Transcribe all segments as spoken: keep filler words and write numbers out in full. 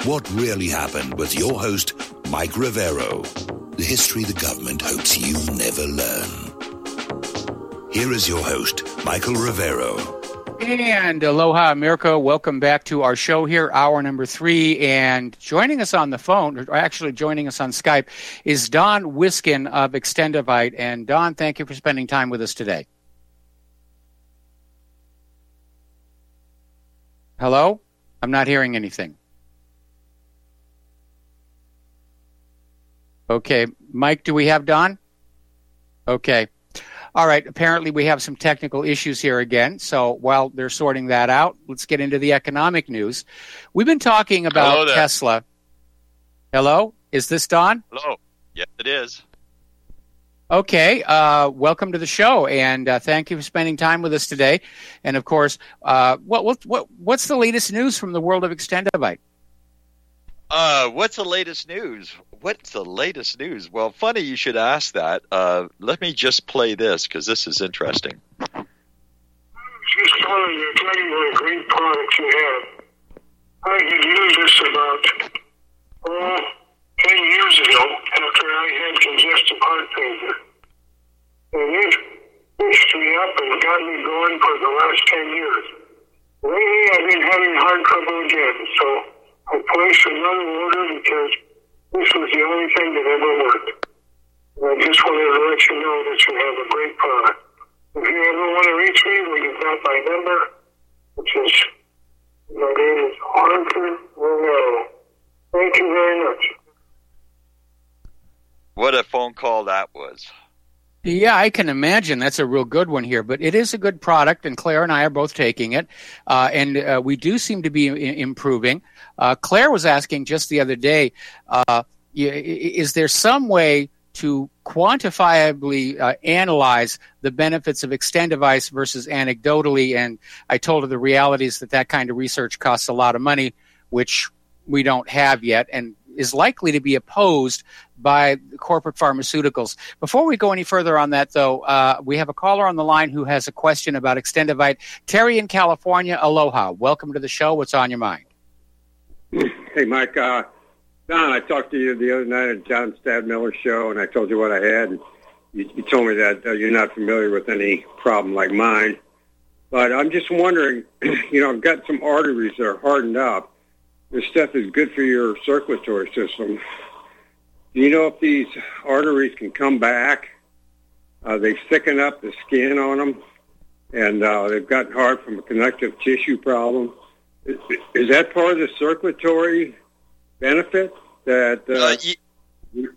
What Really Happened with your host, Mike Rivero. The history the government hopes you never learn. Here is your host, Michael Rivero. And aloha, America. Welcome back to our show here, hour number three. And joining us on the phone, or actually joining us on Skype, is Don Wiskin of Extendivite. And Don, thank you for spending time with us today. Hello? I'm not hearing anything. Okay. Mike, do we have Don? Okay. All right. Apparently we have some technical issues here again. So while they're sorting that out, let's get into the economic news. We've been talking about Tesla. Hello? Is this Don? Hello. Yes, it is. Okay. Uh, welcome to the show, and uh, thank you for spending time with us today. And, of course, uh, what, what, what, what's the latest news from the world of Extendivite? Uh, what's the latest news? What's the latest news? Well, funny you should ask that. Uh, let me just play this, because this is interesting. Just telling you, telling you what a great product you have. I had used this about oh, ten years ago after I had congestive heart failure. And it pushed me up and got me going for the last ten years. Lately, I've been having heart trouble again, so I placed another order because this was the only thing that ever worked. And I just wanted to let you know that you have a great product. If you ever want to reach me, well, you've got my number, which is, my name is Arthur Romero. Thank you very much. What a phone call that was. Yeah, I can imagine. That's a real good one here. But it is a good product, and Claire and I are both taking it. Uh, and uh, we do seem to be I- improving. Uh, Claire was asking just the other day, uh, is there some way to quantifiably uh, analyze the benefits of Extendivite versus anecdotally? And I told her the reality is that that kind of research costs a lot of money, which we don't have yet, and is likely to be opposed by corporate pharmaceuticals. Before we go any further on that, though, uh, we have a caller on the line who has a question about Extendivite. Terry in California, aloha. Welcome to the show. What's on your mind? Hey, Mike. Uh, Don, I talked to you the other night at John Stadmiller's show, and I told you what I had. And you, you told me that uh, you're not familiar with any problem like mine. But I'm just wondering, you know, I've got some arteries that are hardened up. This stuff is good for your circulatory system. Do you know if these arteries can come back? Uh, they thicken up the skin on them, and uh, they've gotten hard from a connective tissue problem. Is, is that part of the circulatory benefit? That uh, uh, y-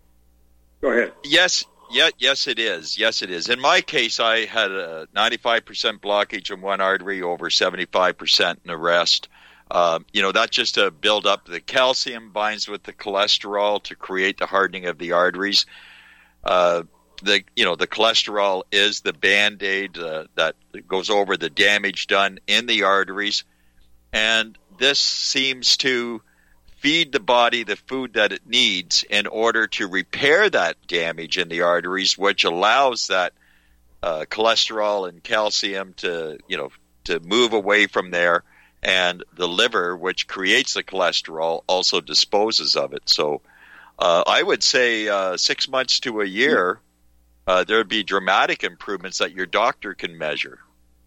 Go ahead. Yes, yeah, yes, it is. Yes, it is. In my case, I had a ninety-five percent blockage in one artery, over seventy-five percent in the rest. Um, you know, that's just to build up. The calcium binds with the cholesterol to create the hardening of the arteries. Uh, the you know the cholesterol is the Band-Aid uh, that goes over the damage done in the arteries, and this seems to feed the body the food that it needs in order to repair that damage in the arteries, which allows that uh, cholesterol and calcium to you know to move away from there. And the liver, which creates the cholesterol, also disposes of it. So uh, I would say uh, six months to a year, uh, there would be dramatic improvements that your doctor can measure.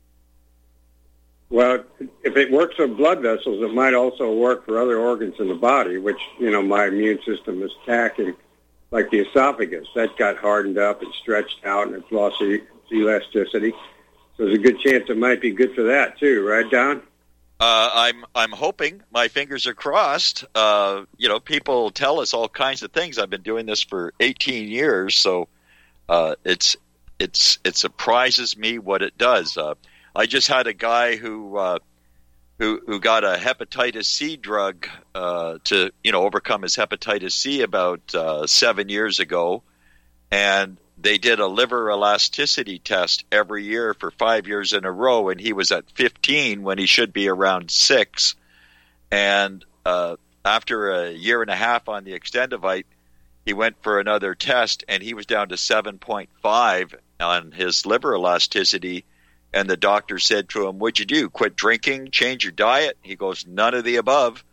Well, if it works on blood vessels, it might also work for other organs in the body, which, you know, my immune system is attacking, like the esophagus. That got hardened up and stretched out, and it's lost its elasticity. So there's a good chance it might be good for that, too. Right, Don? Uh, I'm I'm hoping. My fingers are crossed. Uh, you know, people tell us all kinds of things. I've been doing this for eighteen years, so uh, it's it's it surprises me what it does. Uh, I just had a guy who uh, who who got a hepatitis C drug uh, to you know overcome his hepatitis C about uh, seven years ago, and they did a liver elasticity test every year for five years in a row, and he was at fifteen when he should be around six. And uh, after a year and a half on the Extendivite, he went for another test, and he was down to seven point five on his liver elasticity. And the doctor said to him, "What'd you do? Quit drinking? Change your diet?" He goes, "None of the above."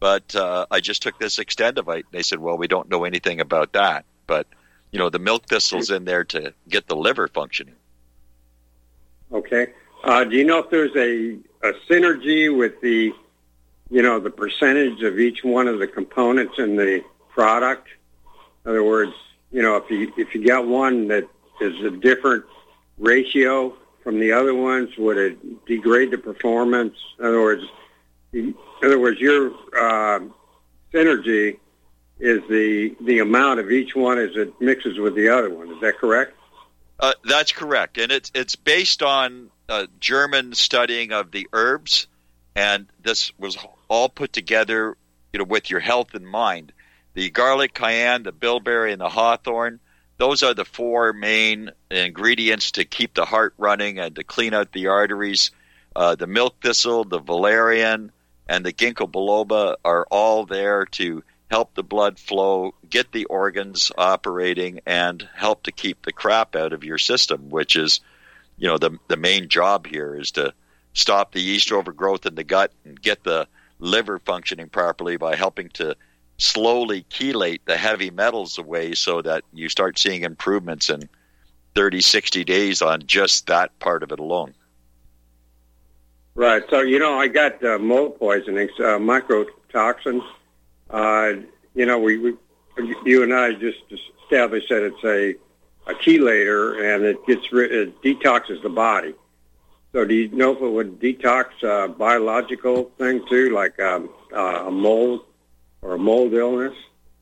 but uh, I just took this Extendivite. They said, well, we don't know anything about that. But, you know, the milk thistle's in there to get the liver functioning. Okay. Uh, do you know if there's a, a synergy with the, you know, the percentage of each one of the components in the product? In other words, you know, if you if you got one that is a different ratio from the other ones, would it degrade the performance? In other words, in other words, your uh, synergy is the the amount of each one as it mixes with the other one. Is that correct? Uh, that's correct, and it's it's based on uh, German studying of the herbs, and this was all put together, you know, with your health in mind. The garlic, cayenne, the bilberry, and the hawthorn, those are the four main ingredients to keep the heart running and to clean out the arteries. Uh, the milk thistle, the valerian, and the ginkgo biloba are all there to help the blood flow, get the organs operating, and help to keep the crap out of your system, which is, you know, the the main job here is to stop the yeast overgrowth in the gut and get the liver functioning properly by helping to slowly chelate the heavy metals away so that you start seeing improvements in thirty, sixty days on just that part of it alone. Right. So, you know, I got uh, mold poisoning, uh, mycotoxins. Uh, you know, we, we, you and I just established that it's a, a chelator and it gets rid, it detoxes the body. So do you know if it would detox a biological thing too, like um, uh, a mold or a mold illness?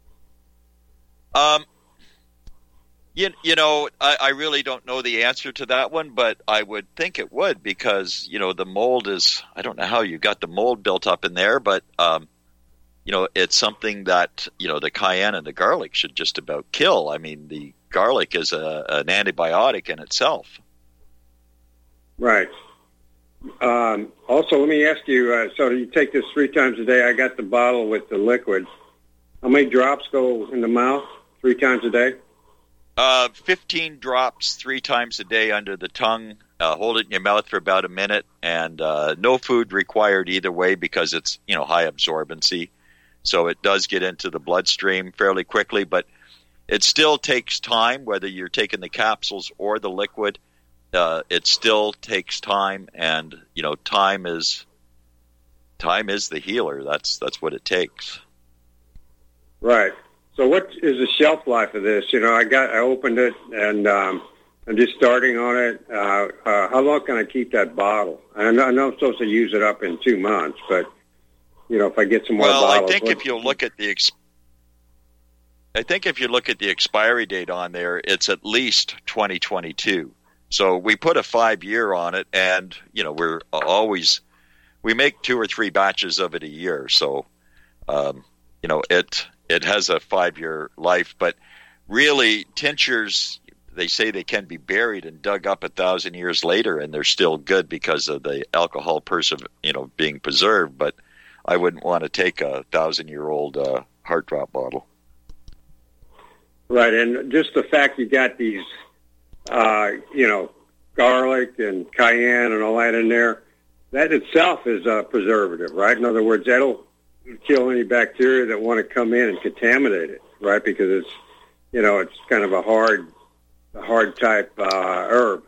Um, you, you know, I, I really don't know the answer to that one, but I would think it would because, you know, the mold is, I don't know how you got the mold built up in there, but, um, you know, it's something that, you know, the cayenne and the garlic should just about kill. I mean, the garlic is a, an antibiotic in itself. Right. Um, also, let me ask you, uh, so you take this three times a day. I got the bottle with the liquid. How many drops go in the mouth three times a day? Uh, fifteen drops three times a day under the tongue. Uh, hold it in your mouth for about a minute, and uh, no food required either way because it's, you know, high absorbency. So it does get into the bloodstream fairly quickly, but it still takes time, whether you're taking the capsules or the liquid. Uh, it still takes time, and you know, time is time is the healer. That's that's what it takes. Right. So, what is the shelf life of this? You know, I got I opened it, and um, I'm just starting on it. Uh, uh, how long can I keep that bottle? I know, I know I'm supposed to use it up in two months, but you know, if I get some more well, bottles, I think what, if you look at the ex- I think if you look at the expiry date on there, it's at least twenty twenty-two. So we put a five year on it, and you know we're always we make two or three batches of it a year. So um, you know it it has a five year life. But really, tinctures, they say they can be buried and dug up a thousand years later, and they're still good because of the alcohol perse- you know being preserved. But I wouldn't want to take a thousand year old uh, heart drop bottle. Right, and just the fact you got these. Uh, you know, garlic and cayenne and all that in there, that itself is a preservative, right? In other words, that'll kill any bacteria that want to come in and contaminate it, right? Because it's, you know, it's kind of a hard, a hard type uh, herb.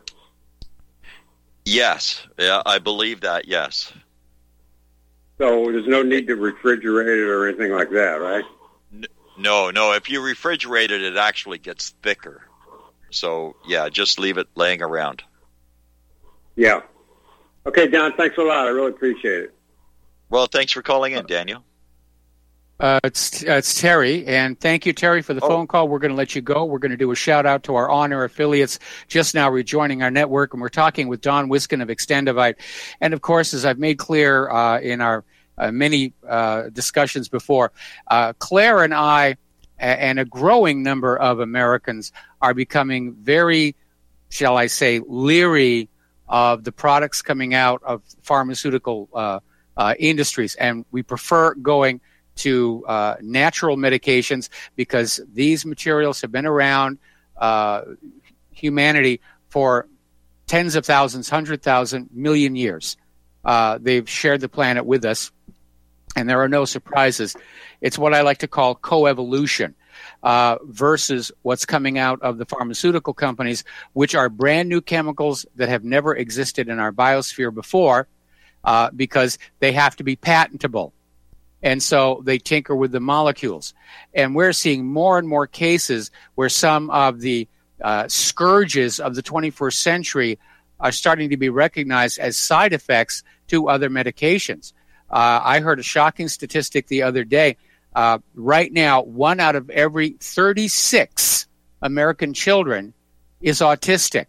Yes, yeah, I believe that, yes. So there's no need to refrigerate it or anything like that, right? No, no. If you refrigerate it, it actually gets thicker. So, yeah, just leave it laying around. Yeah. Okay, Don, thanks a lot. I really appreciate it. Well, thanks for calling in, Daniel. Uh, it's, uh, it's Terry, and thank you, Terry, for the oh. phone call. We're going to let you go. We're going to do a shout-out to our on-air affiliates just now rejoining our network, and we're talking with Don Wiskin of Extendivite. And, of course, as I've made clear uh, in our uh, many uh, discussions before, uh, Claire and I and a growing number of Americans are becoming very, shall I say, leery of the products coming out of pharmaceutical uh, uh, industries. And we prefer going to uh, natural medications because these materials have been around uh, humanity for tens of thousands, hundred thousand, million years. Uh, they've shared the planet with us. and there are no surprises. It's what I like to call coevolution uh, versus what's coming out of the pharmaceutical companies, which are brand new chemicals that have never existed in our biosphere before uh, because they have to be patentable. And so they tinker with the molecules. And we're seeing more and more cases where some of the uh, scourges of the twenty-first century are starting to be recognized as side effects to other medications. Uh, I heard a shocking statistic the other day. Uh, right now, one out of every thirty-six American children is autistic.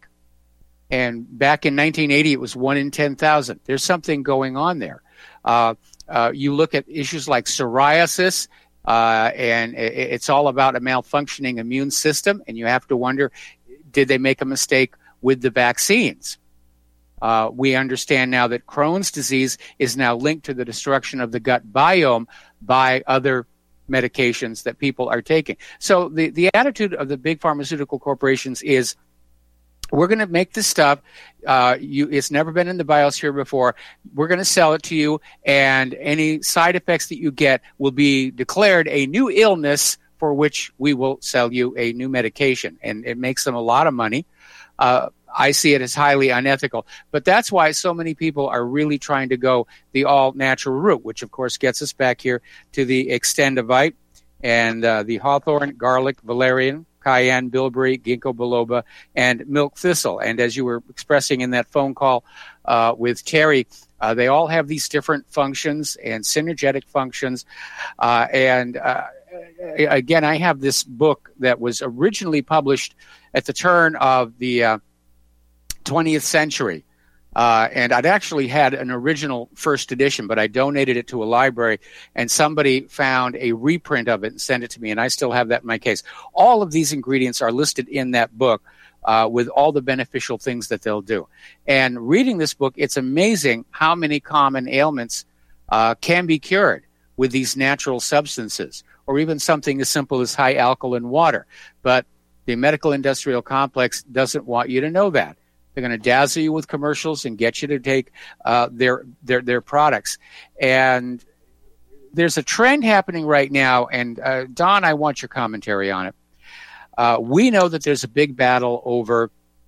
And back in nineteen eighty, it was one in ten thousand. There's something going on there. Uh, uh, you look at issues like psoriasis, uh, and it's all about a malfunctioning immune system, and you have to wonder, did they make a mistake with the vaccines? Uh, we understand now that Crohn's disease is now linked to the destruction of the gut biome by other medications that people are taking. So the, the attitude of the big pharmaceutical corporations is, we're going to make this stuff. Uh, you, it's never been in the biosphere before. We're going to sell it to you, and any side effects that you get will be declared a new illness for which we will sell you a new medication. And it makes them a lot of money. Uh, I see it as highly unethical. But that's why so many people are really trying to go the all-natural route, which, of course, gets us back here to the Extendivite and uh, the hawthorn, garlic, valerian, cayenne, bilberry, ginkgo biloba, and milk thistle. And as you were expressing in that phone call uh, with Terry, uh, they all have these different functions and synergetic functions. Uh, and uh, again, I have this book that was originally published at the turn of the uh, twentieth century. Uh, and I'd actually had an original first edition, but I donated it to a library, and somebody found a reprint of it and sent it to me, and I still have that in my case. All of these ingredients are listed in that book uh, with all the beneficial things that they'll do. And reading this book, it's amazing how many common ailments uh, can be cured with these natural substances, or even something as simple as high alkaline water. But the medical industrial complex doesn't want you to know that. They're going to dazzle you with commercials and get you to take uh, their their their products. And there's a trend happening right now, and uh, Don, I want your commentary on it. Uh, we know that there's a big battle over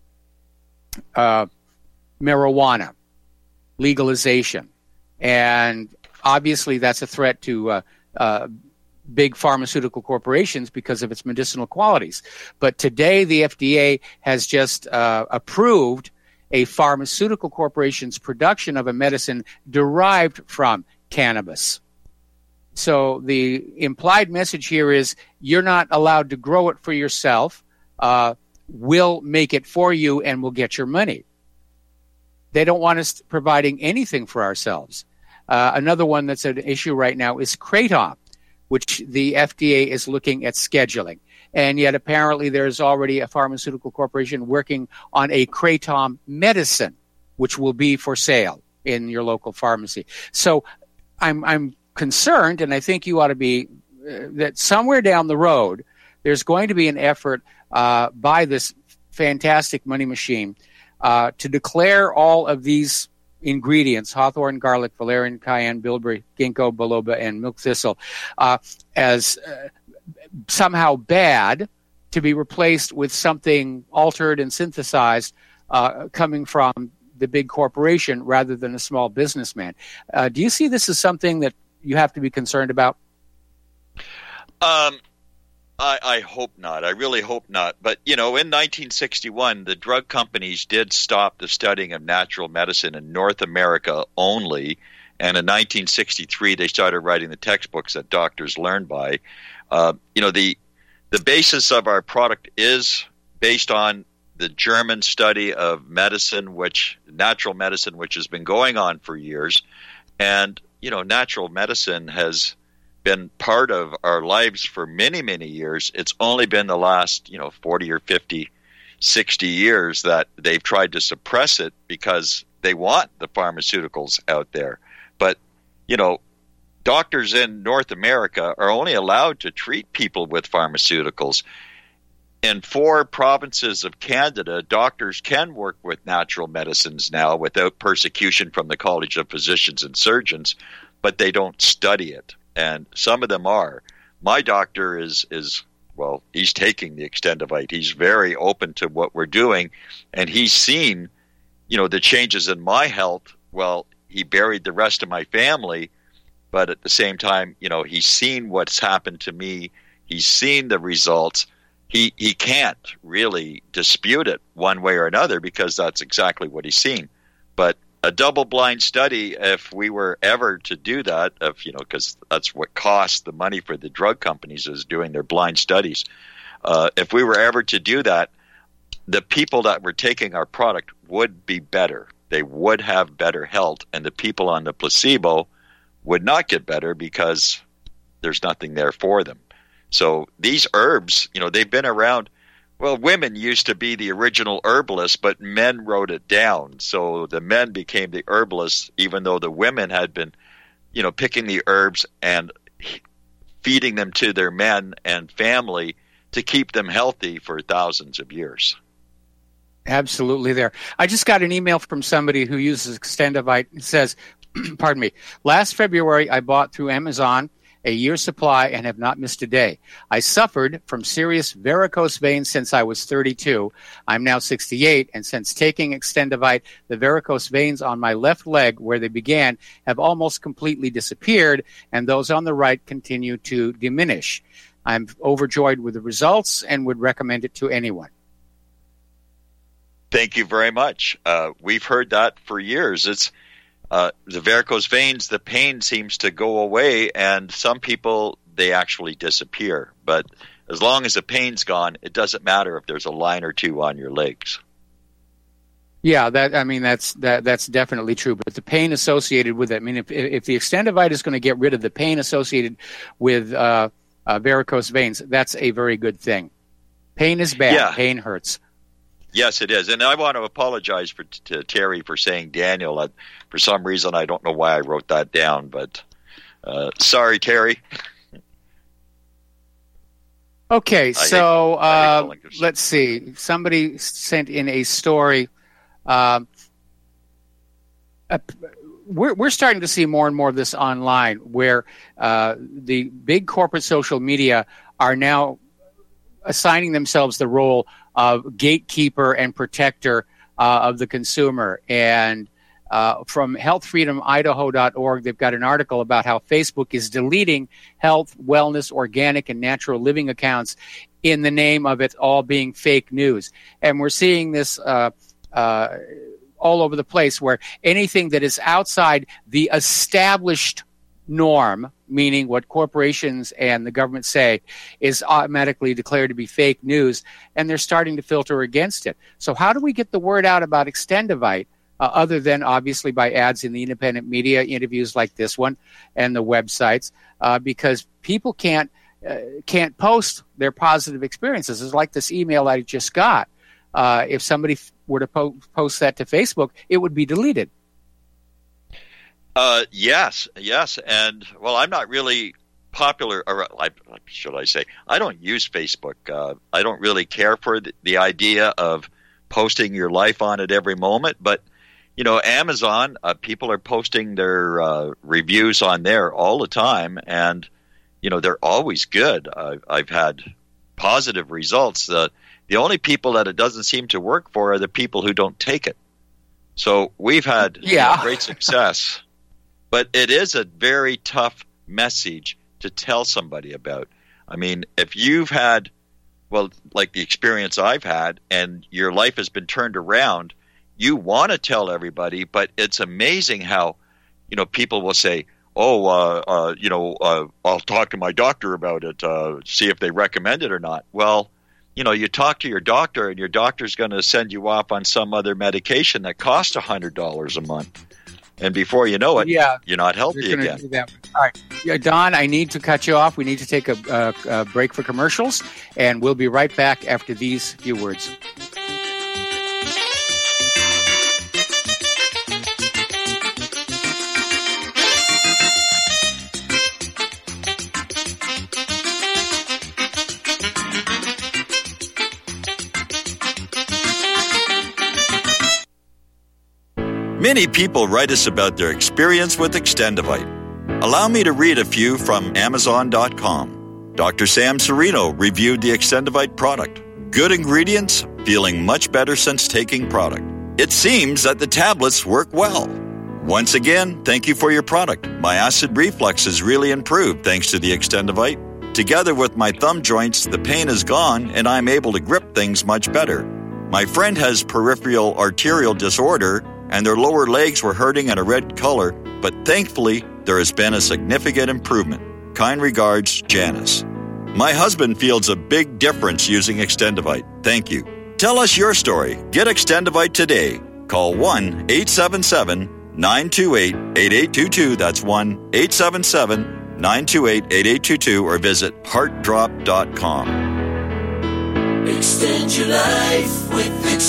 uh, marijuana legalization, and obviously that's a threat to uh, uh, big pharmaceutical corporations because of its medicinal qualities. But today the F D A has just uh, approved a pharmaceutical corporation's production of a medicine derived from cannabis. So the implied message here is, you're not allowed to grow it for yourself. Uh, we'll make it for you and we'll get your money. They don't want us providing anything for ourselves. Uh, another one that's an issue right now is kratom, which the F D A is looking at scheduling. And yet apparently there's already a pharmaceutical corporation working on a kratom medicine, which will be for sale in your local pharmacy. So I'm I'm concerned, and I think you ought to be, uh, that somewhere down the road, there's going to be an effort uh, by this fantastic money machine uh, to declare all of these ingredients, hawthorn, garlic, valerian, cayenne, bilberry, ginkgo biloba, and milk thistle, uh, as uh, somehow bad, to be replaced with something altered and synthesized uh, coming from the big corporation rather than a small businessman. Uh, do you see this as something that you have to be concerned about? Um, I, I hope not. I really hope not. But, you know, in nineteen sixty-one, the drug companies did stop the studying of natural medicine in North America only. And in nineteen sixty-three, they started writing the textbooks that doctors learn by. Uh, you know, the the basis of our product is based on the German study of medicine, which natural medicine, which has been going on for years. And, you know, natural medicine has been part of our lives for many, many years. It's only been the last, you know, forty or fifty, sixty years that they've tried to suppress it because they want the pharmaceuticals out there. But, you know, doctors in North America are only allowed to treat people with pharmaceuticals. In four provinces of Canada, doctors can work with natural medicines now without persecution from the College of Physicians and Surgeons. but they don't study it. And some of them are. My doctor is, is well, he's taking the Extendivite. He's very open to what we're doing, and he's seen, you know, the changes in my health. Well, he buried the rest of my family, but at the same time, you know, he's seen what's happened to me. He's seen the results. He he can't really dispute it one way or another because that's exactly what he's seen. But a double-blind study, if we were ever to do that, if you know, because that's what costs the money for the drug companies is doing their blind studies. Uh, if we were ever to do that, the people that were taking our product would be better. They would have better health, and the people on the placebo would not get better because there's nothing there for them. So these herbs, you know, they've been around. Well, women used to be the original herbalists, but men wrote it down. So the men became the herbalists, even though the women had been, you know, picking the herbs and feeding them to their men and family to keep them healthy for thousands of years. Absolutely there. I just got an email from somebody who uses Extendivite. It says, pardon me, last February I bought through Amazon a year's supply and have not missed a day. I suffered from serious varicose veins since I was thirty-two. I'm now sixty-eight, and since taking Extendivite, the varicose veins on my left leg, where they began, have almost completely disappeared, and those on the right continue to diminish. I'm overjoyed with the results and would recommend it to anyone. Thank you very much. Uh, we've heard that for years. It's Uh, the varicose veins, the pain seems to go away, and some people, they actually disappear. But as long as the pain's gone, it doesn't matter if there's a line or two on your legs. Yeah, that I mean that's that that's definitely true. But the pain associated with it, I mean, if if the Extendivite is going to get rid of the pain associated with uh, uh, varicose veins, that's a very good thing. Pain is bad. Yeah. Pain hurts. Yes, it is. And I want to apologize for, to Terry for saying Daniel. I, for some reason, I don't know why I wrote that down, but uh, sorry, Terry. Okay, so uh, hate, let's see. Somebody sent in a story. Um, uh, we're, we're starting to see more and more of this online where uh, the big corporate social media are now assigning themselves the role of gatekeeper and protector uh, of the consumer. And uh, from health freedom idaho dot org, they've got an article about how Facebook is deleting health, wellness, organic, and natural living accounts in the name of it all being fake news. And we're seeing this uh, uh, all over the place where anything that is outside the established norm, meaning what corporations and the government say, is automatically declared to be fake news, and they're starting to filter against it. So how do we get the word out about Extendivite, uh, other than obviously by ads in the independent media, interviews like this one, and the websites, uh, because people can't uh, can't post their positive experiences. It's like this email I just got. Uh, if somebody f- were to po- post that to Facebook, it would be deleted. Uh, yes, yes, and well, I'm not really popular, or I, should I say, I don't use Facebook. Uh, I don't really care for the, the idea of posting your life on it every moment. But you know, Amazon, uh, people are posting their uh, reviews on there all the time, and you know they're always good. Uh, I've had positive results. Uh, the only people that it doesn't seem to work for are the people who don't take it. So we've had yeah. you know, great success. But it is a very tough message to tell somebody about. I mean, if you've had, well, like the experience I've had, and your life has been turned around, you want to tell everybody, but it's amazing how, you know, people will say, oh, uh, uh, you know, uh, I'll talk to my doctor about it, uh, see if they recommend it or not. Well, you know, you talk to your doctor, and your doctor's going to send you off on some other medication that costs one hundred dollars a month. And before you know it, yeah, you're not healthy you're again. Do that. All right. Yeah, Don, I need to cut you off. We need to take a, a, a break for commercials, and we'll be right back after these few words. Many people write us about their experience with Extendivite. Allow me to read a few from Amazon dot com. Doctor Sam Serino reviewed the Extendivite product. Good ingredients, feeling much better since taking product. It seems that the tablets work well. Once again, thank you for your product. My acid reflux has really improved thanks to the Extendivite. Together with my thumb joints, the pain is gone and I'm able to grip things much better. My friend has peripheral arterial disorder and their lower legs were hurting in a red color, but thankfully, there has been a significant improvement. Kind regards, Janice. My husband feels a big difference using Extendivite. Thank you. Tell us your story. Get Extendivite today. Call one eight seven seven, nine two eight, eight eight two two. That's one eight seven seven, nine two eight, eight eight two two or visit heart drop dot com. Extend your life with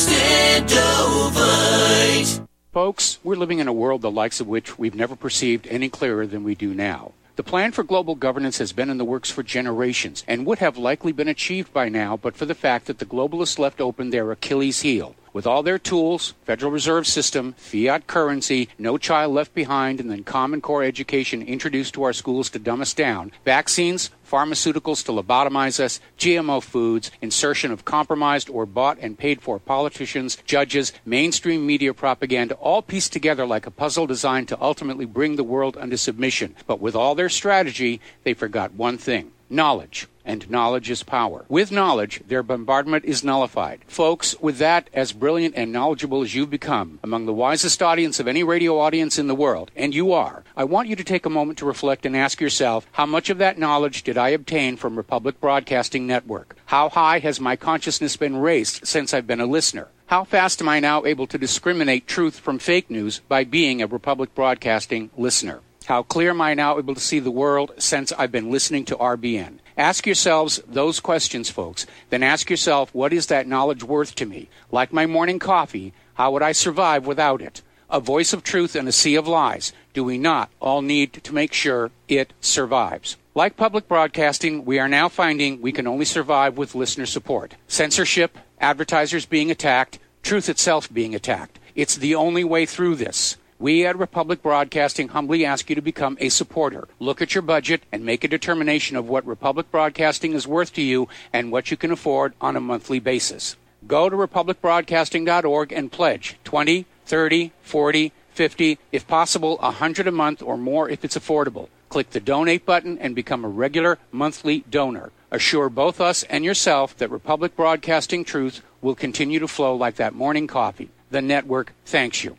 Extendivite. Folks, we're living in a world the likes of which we've never perceived any clearer than we do now. The plan for global governance has been in the works for generations and would have likely been achieved by now but for the fact that the globalists left open their Achilles heel. With all their tools, Federal Reserve System, fiat currency, no child left behind, and then Common Core education introduced to our schools to dumb us down, vaccines, pharmaceuticals to lobotomize us, G M O foods, insertion of compromised or bought and paid for politicians, judges, mainstream media propaganda, all pieced together like a puzzle designed to ultimately bring the world under submission. But with all their strategy, they forgot one thing: knowledge. And knowledge is power. With knowledge, their bombardment is nullified. Folks, with that, as brilliant and knowledgeable as you've become, among the wisest audience of any radio audience in the world, and you are, I want you to take a moment to reflect and ask yourself, how much of that knowledge did I obtain from Republic Broadcasting Network? How high has my consciousness been raised since I've been a listener? How fast am I now able to discriminate truth from fake news by being a Republic Broadcasting listener? How clear am I now able to see the world since I've been listening to R B N? Ask yourselves those questions, folks. Then ask yourself, what is that knowledge worth to me? Like my morning coffee, how would I survive without it? A voice of truth in a sea of lies. Do we not all need to make sure it survives? Like public broadcasting, we are now finding we can only survive with listener support. Censorship, advertisers being attacked, truth itself being attacked. It's the only way through this. We at Republic Broadcasting humbly ask you to become a supporter. Look at your budget and make a determination of what Republic Broadcasting is worth to you and what you can afford on a monthly basis. Go to republic broadcasting dot org and pledge twenty, thirty, forty, fifty, if possible, one hundred a month or more if it's affordable. Click the donate button and become a regular monthly donor. Assure both us and yourself that Republic Broadcasting truth will continue to flow like that morning coffee. The network thanks you.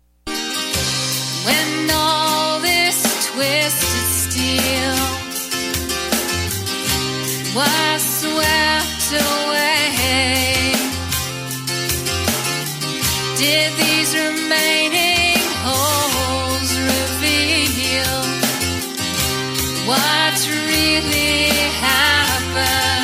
When all this twisted steel was swept away, did these remaining holes reveal what really happened?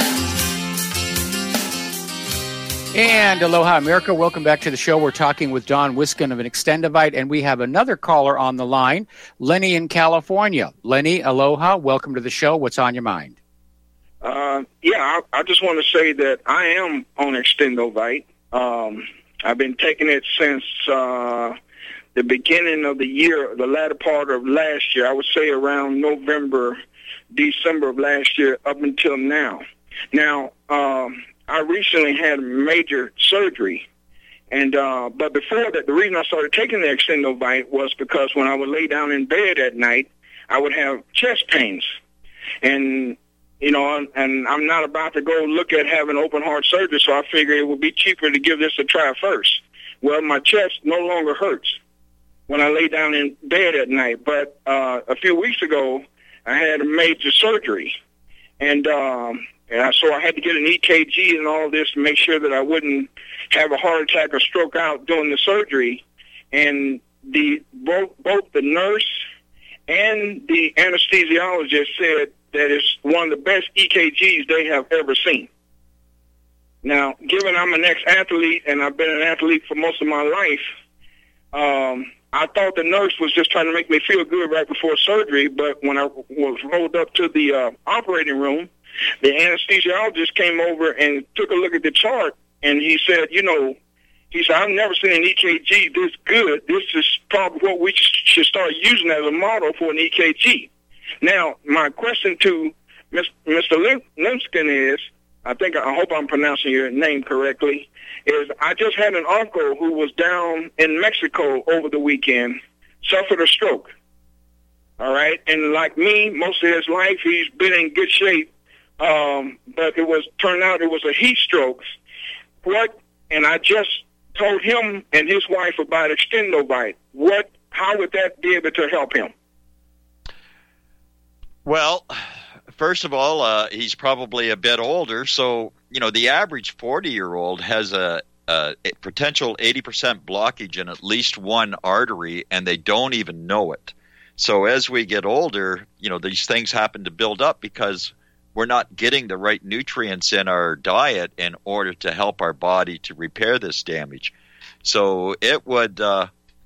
And aloha, America. Welcome back to the show. We're talking with Don Wiskin of an Extendivite, and we have another caller on the line, Lenny in California. Lenny, aloha. Welcome to the show. What's on your mind? Uh, yeah, I, I just want to say that I am on Extendivite. Um, I've been taking it since uh, the beginning of the year, the latter part of last year. I would say around November, December of last year up until now. Now, um, I recently had major surgery, and uh, but before that, the reason I started taking the Extendivite was because when I would lay down in bed at night, I would have chest pains, and you know, and, and I'm not about to go look at having open heart surgery, so I figured it would be cheaper to give this a try first. Well, my chest no longer hurts when I lay down in bed at night, but uh, a few weeks ago, I had a major surgery, and um, And I, so I had to get an E K G and all this to make sure that I wouldn't have a heart attack or stroke out during the surgery. And the both, both the nurse and the anesthesiologist said that it's one of the best E K Gs they have ever seen. Now, given I'm an ex-athlete and I've been an athlete for most of my life, um, I thought the nurse was just trying to make me feel good right before surgery. But when I was rolled up to the uh, operating room, the anesthesiologist came over and took a look at the chart, and he said, you know, He said, I've never seen an E K G this good. This is probably what we should start using as a model for an E K G. Now, my question to Mister Limpskin is, I think, I hope I'm pronouncing your name correctly, is I just had an uncle who was down in Mexico over the weekend, suffered a stroke. All right? And like me, most of his life, he's been in good shape. Um, but it was, turned out it was a heat stroke. What, and I just told him and his wife about Extendovite. What, how would that be able to help him? Well, first of all, uh, he's probably a bit older. So, you know, the average forty-year-old has a, a potential eighty percent blockage in at least one artery, and they don't even know it. So as we get older, you know, these things happen to build up because we're not getting the right nutrients in our diet in order to help our body to repair this damage. So it would uh,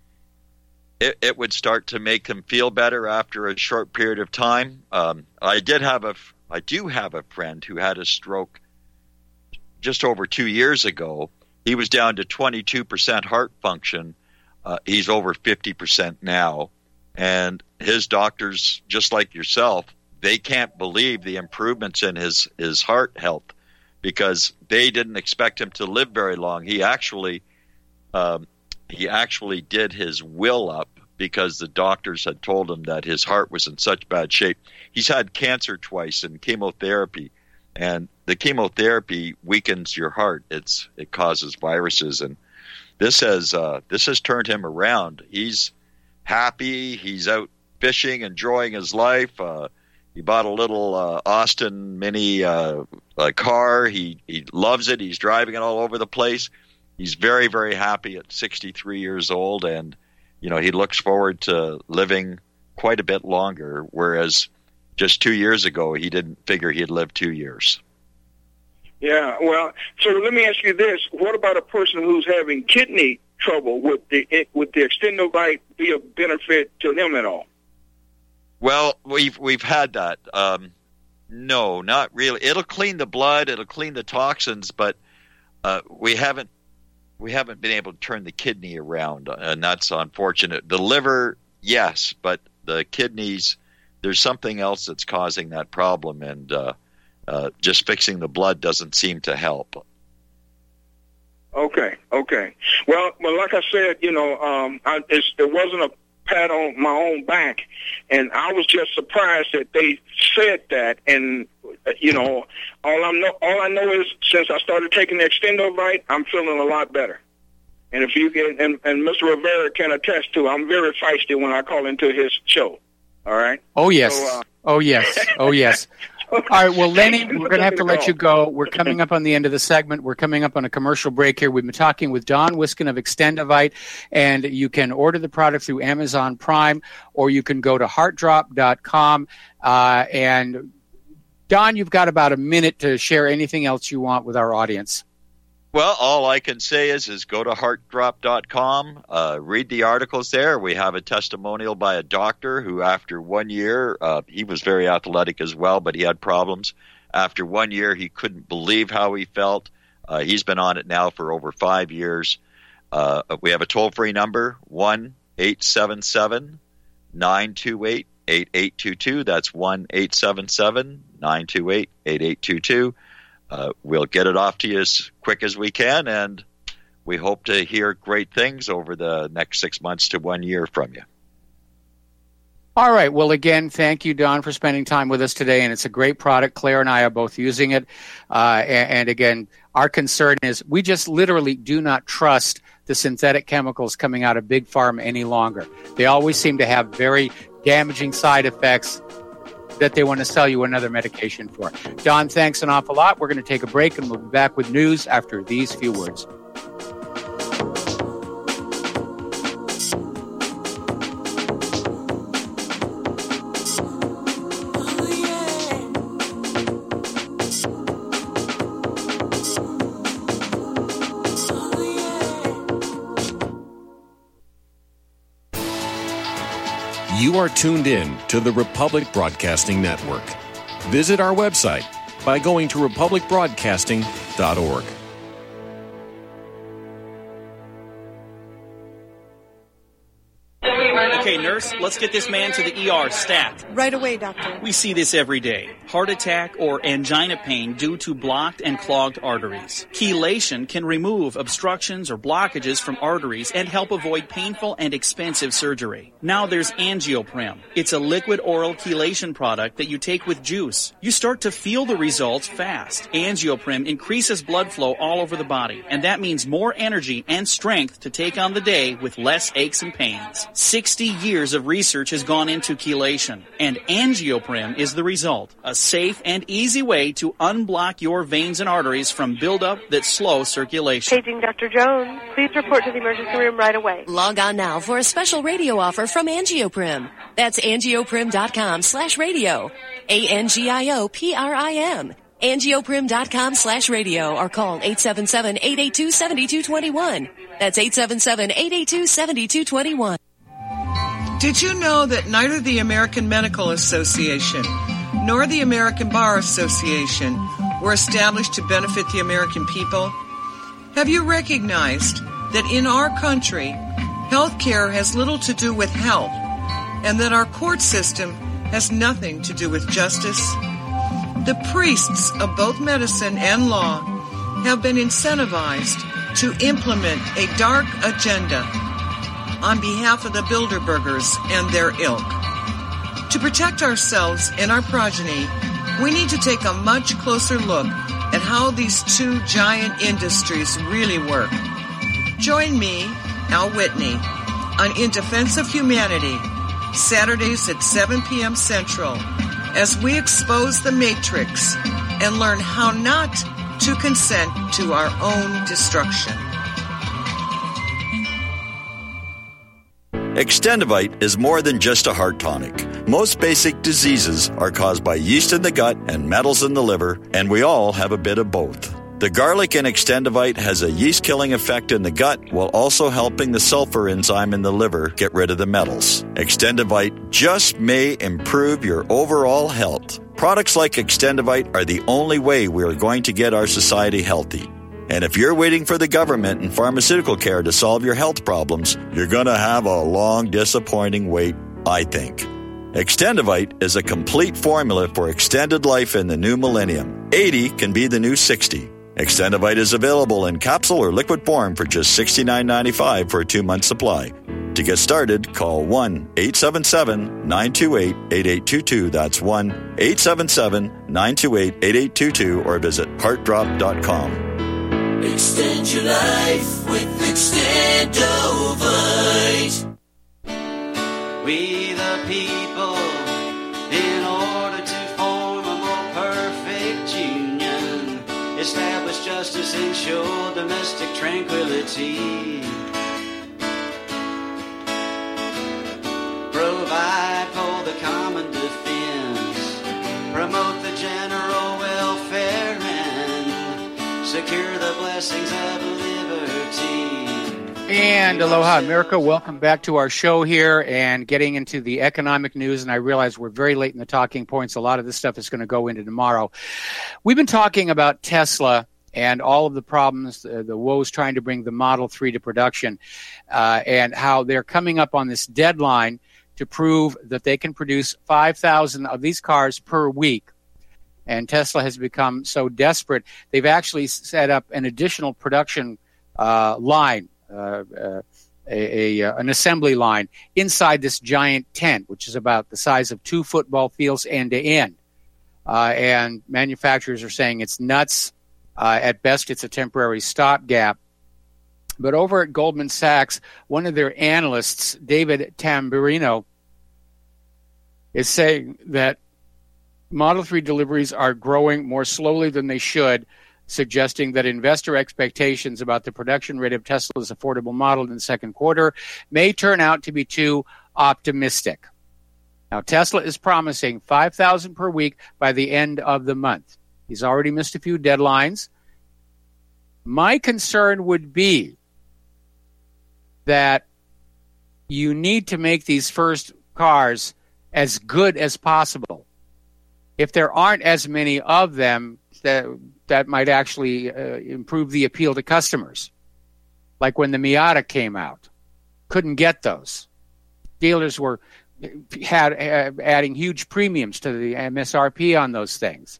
it, it would start to make them feel better after a short period of time. Um, I did have a I do have a friend who had a stroke just over two years ago. He was down to twenty-two percent heart function. Uh, he's over fifty percent now. And his doctors, just like yourself, they can't believe the improvements in his, his heart health because they didn't expect him to live very long. He actually um, he actually did his will up because the doctors had told him that his heart was in such bad shape. He's had cancer twice and chemotherapy, and the chemotherapy weakens your heart. It's it causes viruses, and this has uh, this has turned him around. He's happy. He's out fishing, enjoying his life. Uh, he bought a little uh, Austin Mini uh, uh, car. He he loves it. He's driving it all over the place. He's very, very happy at sixty-three years old, and you know he looks forward to living quite a bit longer, whereas just two years ago he didn't figure he'd live two years. Yeah, well, so let me ask you this. What about a person who's having kidney trouble? Would the, would the Extendovite be a benefit to them at all? Well, we've we've had that. Um, no, not really. It'll clean the blood, it'll clean the toxins, but uh, we haven't we haven't been able to turn the kidney around, and that's unfortunate. The liver, yes, but the kidneys, there's something else that's causing that problem, and uh, uh, just fixing the blood doesn't seem to help. Okay, okay. Well, well, like I said, you know, um, I, it's, it wasn't a pat on my own back, and I was just surprised that they said that. And uh, you know, all I know, all I know is since I started taking the Extendovite, I'm feeling a lot better. And if you can, and, and Mister Rivera can attest to, I'm very feisty when I call into his show. All right. Oh yes. So, uh, oh yes. Oh yes. All right, well, Lenny, we're going to have to let you go. We're coming up on the end of the segment. We're coming up on a commercial break here. We've been talking with Don Wiskin of Extendovite, and you can order the product through Amazon Prime, or you can go to heart drop dot com. Uh, and, Don, you've got about a minute to share anything else you want with our audience. Well, all I can say is is go to heart drop dot com, uh, read the articles there. We have a testimonial by a doctor who, after one year, uh, he was very athletic as well, but he had problems. After one year, he couldn't believe how he felt. Uh, he's been on it now for over five years. Uh, we have a toll-free number, one eight seven seven, nine two eight, eight eight two two. That's one eight seven seven, nine two eight, eight eight two two. Uh, we'll get it off to you as quick as we can, and we hope to hear great things over the next six months to one year from you. All right. Well, again, thank you, Don, for spending time with us today, and it's a great product. Claire and I are both using it. Uh, and, and, again, our concern is we just literally do not trust the synthetic chemicals coming out of Big Pharma any longer. They always seem to have very damaging side effects that they want to sell you another medication for. Don, thanks an awful lot. We're going to take a break, and we'll be back with news after these few words. You are tuned in to the Republic Broadcasting Network. Visit our website by going to republic broadcasting dot org. Okay, nurse, let's get this man to the E R stat. Right away, doctor. We see this every day. Heart attack or angina pain due to blocked and clogged arteries. Chelation can remove obstructions or blockages from arteries and help avoid painful and expensive surgery. Now there's Angioprim. It's a liquid oral chelation product that you take with juice. You start to feel the results fast. Angioprim increases blood flow all over the body, and that means more energy and strength to take on the day with less aches and pains. sixty years of research has gone into chelation, and Angioprim is the result. A safe and easy way to unblock your veins and arteries from buildup that slow circulation. Paging Doctor Jones. Please report to the emergency room right away. Log on now for a special radio offer from Angioprim. That's angioprim.com slash radio. A N G I O P R I M. Angioprim.com slash radio or call eight seven seven, eight eight two, seven two two one. That's eight seven seven, eight eight two, seven two two one. Did you know that neither the American Medical Association nor the American Bar Association were established to benefit the American people? Have you recognized that in our country, health care has little to do with health, and that our court system has nothing to do with justice? The priests of both medicine and law have been incentivized to implement a dark agenda on behalf of the Bilderbergers and their ilk. To protect ourselves and our progeny, we need to take a much closer look at how these two giant industries really work. Join me, Al Whitney, on In Defense of Humanity, Saturdays at seven p.m. Central, as we expose the matrix and learn how not to consent to our own destruction. Extendivite is more than just a heart tonic. Most basic diseases are caused by yeast in the gut and metals in the liver, and we all have a bit of both. The garlic in Extendivite has a yeast-killing effect in the gut while also helping the sulfur enzyme in the liver get rid of the metals. Extendivite just may improve your overall health. Products like Extendivite are the only way we are going to get our society healthy. And if you're waiting for the government and pharmaceutical care to solve your health problems, you're going to have a long, disappointing wait, I think. Extendivite is a complete formula for extended life in the new millennium. eighty can be the new sixty. Extendivite is available in capsule or liquid form for just sixty-nine ninety-five for a two-month supply. To get started, call one eight seven seven, nine two eight, eight eight two two. That's one eight seven seven, nine two eight, eight eight two two or visit heart drop dot com. Extend your life with Extendovite. We the people, in order to form a more perfect union, establish justice, ensure domestic tranquility, provide for the common defense, promote the general welfare, and secure the blessings of liberty. And aloha, America. Welcome back to our show here and getting into the economic news. And I realize we're very late in the talking points. A lot of this stuff is going to go into tomorrow. We've been talking about Tesla and all of the problems, uh, the woes trying to bring the Model three to production, uh, and how they're coming up on this deadline to prove that they can produce five thousand of these cars per week. And Tesla has become so desperate, they've actually set up an additional production uh, line, uh, uh, a, a an assembly line inside this giant tent, which is about the size of two football fields end to end. Uh, and manufacturers are saying it's nuts. Uh, at best, it's a temporary stopgap. But over at Goldman Sachs, one of their analysts, David Tamburino, is saying that Model three deliveries are growing more slowly than they should, suggesting that investor expectations about the production rate of Tesla's affordable model in the second quarter may turn out to be too optimistic. Now, Tesla is promising five thousand per week by the end of the month. He's already missed a few deadlines. My concern would be that you need to make these first cars as good as possible. If there aren't as many of them, that that might actually uh, improve the appeal to customers. Like when the Miata came out. Couldn't get those. Dealers were had uh, adding huge premiums to the M S R P on those things.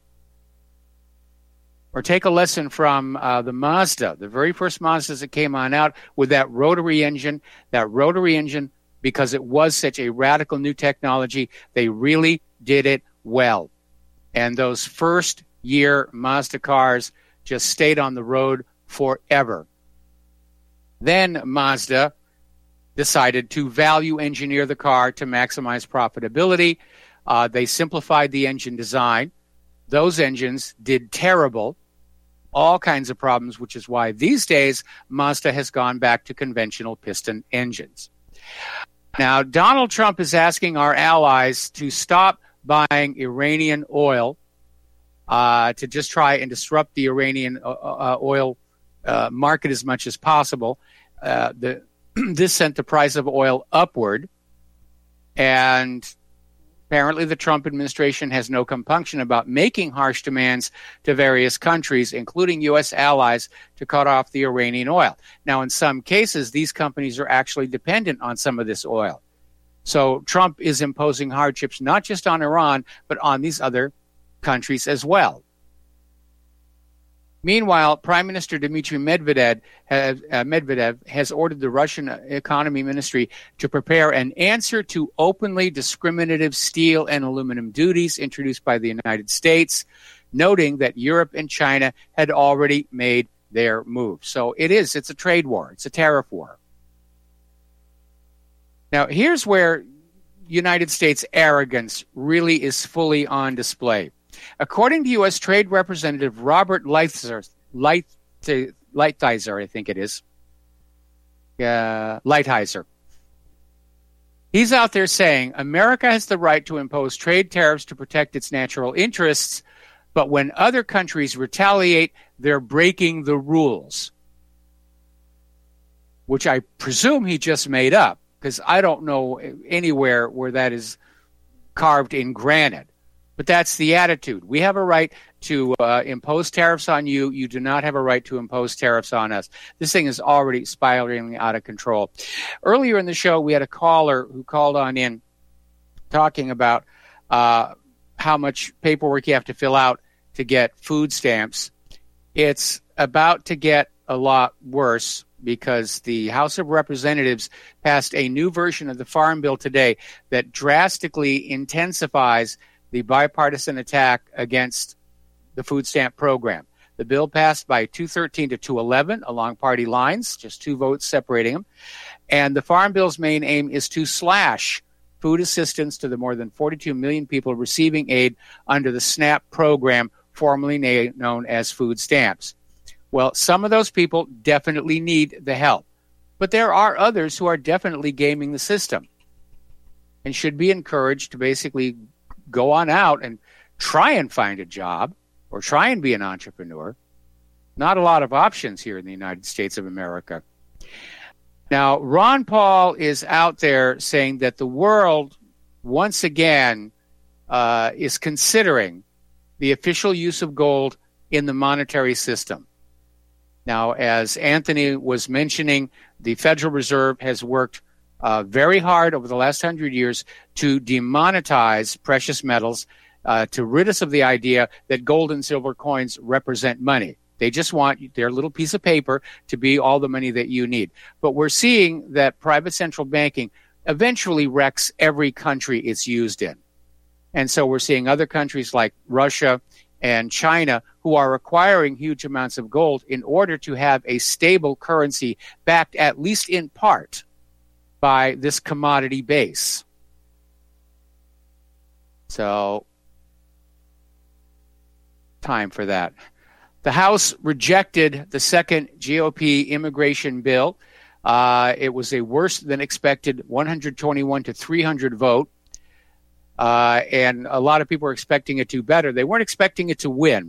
Or take a lesson from uh, the Mazda, the very first Mazdas that came on out with that rotary engine. That rotary engine, because it was such a radical new technology, they really did it well. And those first year Mazda cars just stayed on the road forever. Then Mazda decided to value engineer the car to maximize profitability. Uh, they simplified the engine design. Those engines did terrible. All kinds of problems, which is why these days Mazda has gone back to conventional piston engines. Now, Donald Trump is asking our allies to stop buying Iranian oil, uh, to just try and disrupt the Iranian uh, uh, oil uh, market as much as possible. Uh, the, this sent the price of oil upward, and apparently the Trump administration has no compunction about making harsh demands to various countries, including U S allies, to cut off the Iranian oil. Now, in some cases, these companies are actually dependent on some of this oil. So Trump is imposing hardships not just on Iran, but on these other countries as well. Meanwhile, Prime Minister Dmitry Medvedev has, uh, Medvedev has ordered the Russian Economy Ministry to prepare an answer to openly discriminative steel and aluminum duties introduced by the United States, noting that Europe and China had already made their move. So it is, it's a trade war. It's a tariff war. Now, here's where United States arrogance really is fully on display. According to U S Trade Representative Robert Lighthizer, Light, Lighthizer, I think it is, uh, Lighthizer, he's out there saying America has the right to impose trade tariffs to protect its natural interests, but when other countries retaliate, they're breaking the rules, which I presume he just made up, because I don't know anywhere where that is carved in granite. But that's the attitude. We have a right to uh, impose tariffs on you. You do not have a right to impose tariffs on us. This thing is already spiraling out of control. Earlier in the show, we had a caller who called on in talking about uh, how much paperwork you have to fill out to get food stamps. It's about to get a lot worse, because the House of Representatives passed a new version of the Farm Bill today that drastically intensifies the bipartisan attack against the food stamp program. The bill passed by two thirteen to two eleven along party lines, just two votes separating them. And the Farm Bill's main aim is to slash food assistance to the more than forty-two million people receiving aid under the SNAP program, formerly na- known as food stamps. Well, some of those people definitely need the help, but there are others who are definitely gaming the system and should be encouraged to basically go on out and try and find a job or try and be an entrepreneur. Not a lot of options here in the United States of America. Now, Ron Paul is out there saying that the world, once again, uh, is considering the official use of gold in the monetary system. Now, as Anthony was mentioning, the Federal Reserve has worked uh, very hard over the last hundred years to demonetize precious metals, uh, to rid us of the idea that gold and silver coins represent money. They just want their little piece of paper to be all the money that you need. But we're seeing that private central banking eventually wrecks every country it's used in. And so we're seeing other countries like Russia and China who are acquiring huge amounts of gold in order to have a stable currency backed at least in part by this commodity base. So, time for that. The House rejected the second G O P immigration bill. Uh, it was a worse than expected one hundred twenty-one to three hundred vote. Uh, and a lot of people were expecting it to do better. They weren't expecting it to win.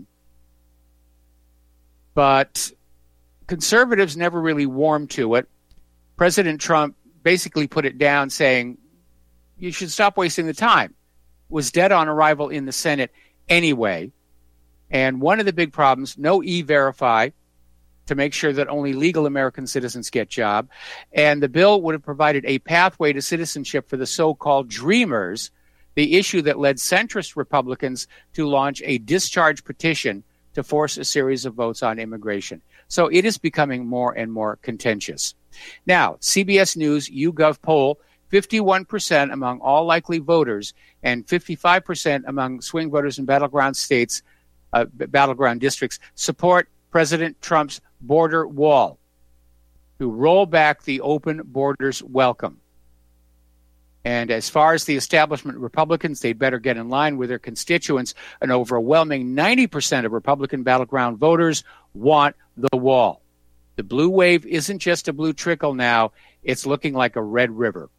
But conservatives never really warmed to it. President Trump basically put it down, saying, you should stop wasting the time. It was dead on arrival in the Senate anyway. And one of the big problems, no E-Verify. to make sure that only legal American citizens get job. And the bill would have provided a pathway to citizenship for the so-called Dreamers, the issue that led centrist Republicans to launch a discharge petition to force a series of votes on immigration. So it is becoming more and more contentious. Now, C B S News YouGov poll, fifty-one percent among all likely voters and fifty-five percent among swing voters in battleground states, uh, battleground districts, support President Trump's border wall to roll back the open borders welcome. And as far as the establishment Republicans, they'd better get in line with their constituents. An overwhelming ninety percent of Republican battleground voters want the wall. The blue wave isn't just a blue trickle now. It's looking like a red river.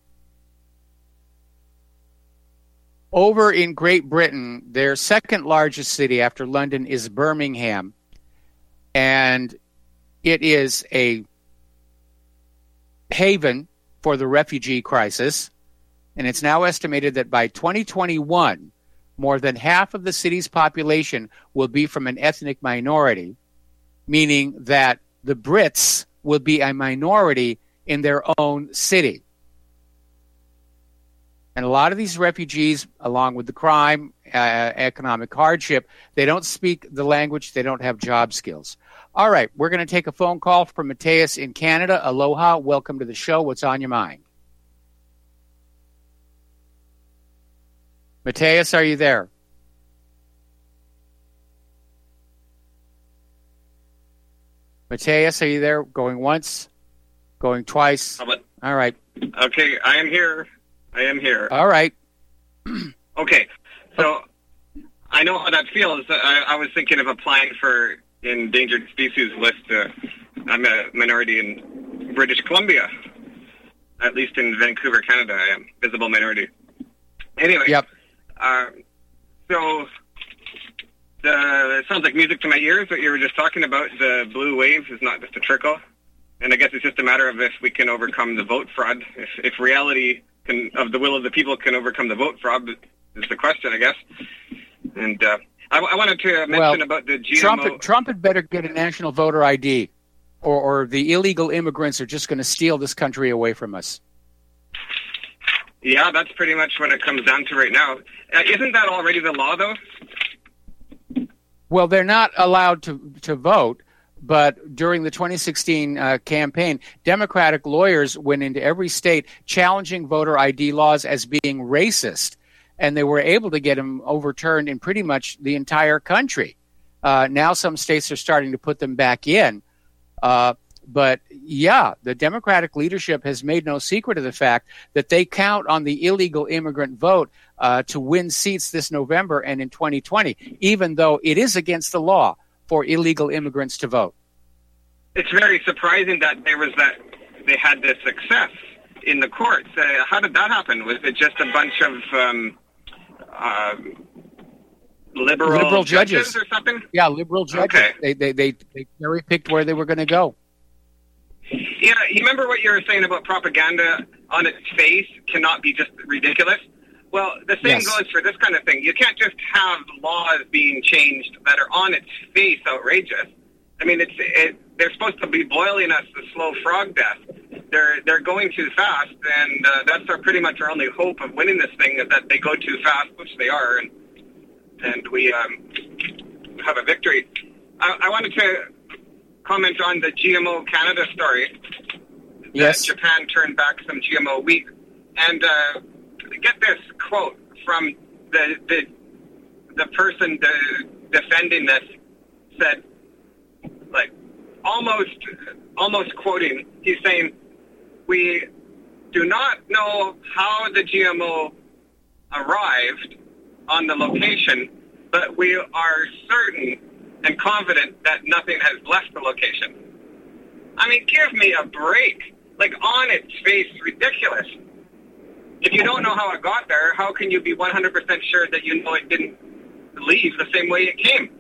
Over in Great Britain, their second largest city after London is Birmingham. And it is a haven for the refugee crisis. And it's now estimated that by twenty twenty-one, more than half of the city's population will be from an ethnic minority, meaning that the Brits will be a minority in their own city. And a lot of these refugees, along with the crime, uh, economic hardship, they don't speak the language, they don't have job skills. All right, we're going to take a phone call from Mateus in Canada. Aloha, welcome to the show. What's on your mind? Mateus, are you there? Mateus, are you there? Going once? Going twice? All right. Okay, I am here. I am here. All right. Okay, so I know how that feels. I, I was thinking of applying for endangered species list. Uh, I'm a minority in British Columbia, at least in Vancouver, Canada. I am visible minority. Anyway, yep. Uh, so the, it sounds like music to my ears. What you were just talking about, the blue wave is not just a trickle, and I guess it's just a matter of if we can overcome the vote fraud. If, if reality can, of the will of the people can overcome the vote fraud is the question, I guess. And uh, I, I wanted to mention well, about the G M O. Trump, Trump had better get a national voter I D, or, or the illegal immigrants are just going to steal this country away from us. Yeah, that's pretty much what it comes down to right now. Uh, isn't that already the law, though? Well, they're not allowed to, to vote, but during the twenty sixteen uh, campaign, Democratic lawyers went into every state challenging voter I D laws as being racist, and they were able to get them overturned in pretty much the entire country. Uh, now some states are starting to put them back in. Uh, But, yeah, the Democratic leadership has made no secret of the fact that they count on the illegal immigrant vote uh, to win seats this November and in twenty twenty, even though it is against the law for illegal immigrants to vote. It's very surprising that there was that they had this success in the courts. Uh, how did that happen? Was it just a bunch of um, uh, liberal, liberal judges, judges or something? Yeah, liberal judges. Okay. They, they, they, they cherry-picked where they were going to go. Yeah, you remember what you were saying about propaganda on its face cannot be just ridiculous? Well, the same Yes. goes for this kind of thing. You can't just have laws being changed that are on its face outrageous. I mean, it's it, they're supposed to be boiling us the slow frog death. They're they're going too fast, and uh, that's our pretty much our only hope of winning this thing is that they go too fast, which they are, and and we um, have a victory. I, I wanted to comment on the G M O Canada story. Yes. That Japan turned back some G M O wheat. And uh, get this quote from the the, the person de- defending this said, like, almost almost quoting, he's saying, we do not know how the G M O arrived on the location, but we are certain and confident that nothing has left the location. I mean, give me a break. Like, on its face, ridiculous. If you don't know how it got there, how can you be one hundred percent sure that you know it didn't leave the same way it came?